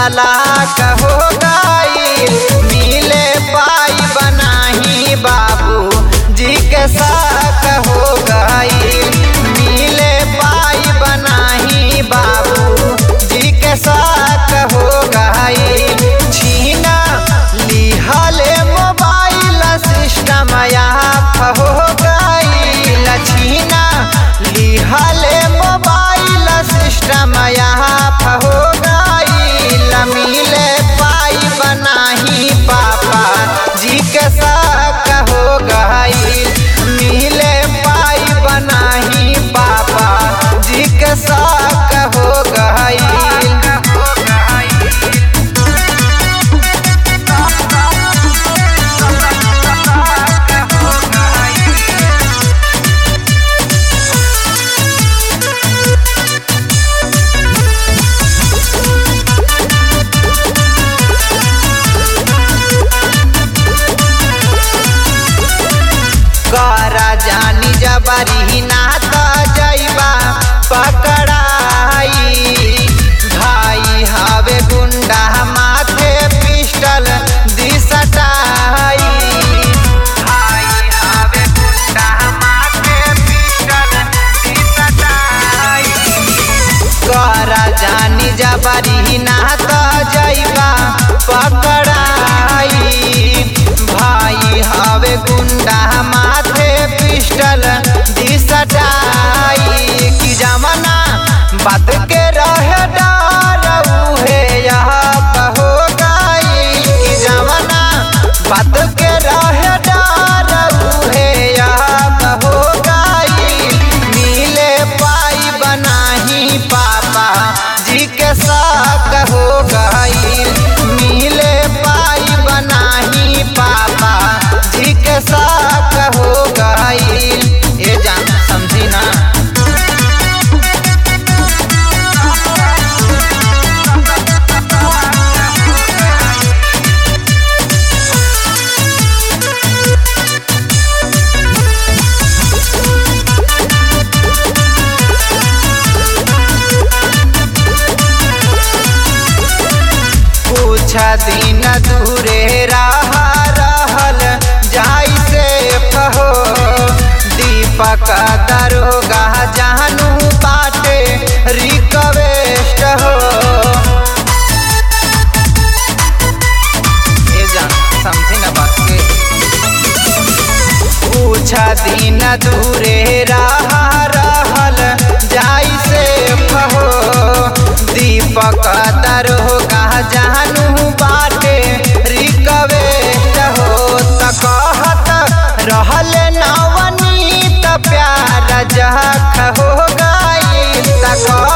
तलाक हो गई, मिले पाई बनाही बाबू जी के साक हो गई, मिले पाई बनाही बाबू जी के साक हो गई। छीना लिहले मोबाइल सिस्टम आप हो गई, छीना लिहले मोबाइल सिस्टम आप हो गई, मिले पाई बनाही पापा जी के साक हो गई, मिले पाई बनाही पापा जी के साक हो गई। करा जानी जबरी ना तो जइबा पकड़ाई, भाई हवे गुंडा माथे पिस्टल दिसटाई, भाई हवे गुंडा माथे पिस्टल दिसटाई। करा जानी जबरी ना तो जइबा पकड़ाई, भाई हवे गुंडा माथे पिस्टल दिसटाई। की जमाना बात के रहे डर उहे यहाँ हो गई, की जमाना बात के रहे डर उहे यहाँ हो गई, मिले पाई बनाही पापा जी के साक हो गई, मिले पाई बनाही पापा जी के साक हो गई। ये जान समझी ना। कुछ दिन दूरे रहा रहल जाई से फहो, दीपक दरोगा जानू बाटे रिक्वेस्ट हो। ये जान समझी ना बात के। कुछ दिन दूरे रहा रहल जाई से फहो, दीपक दरोगा जानू बाटे रिक्वेस्ट हो। त कहत रहल नवनीत प्यार जख हो गई, त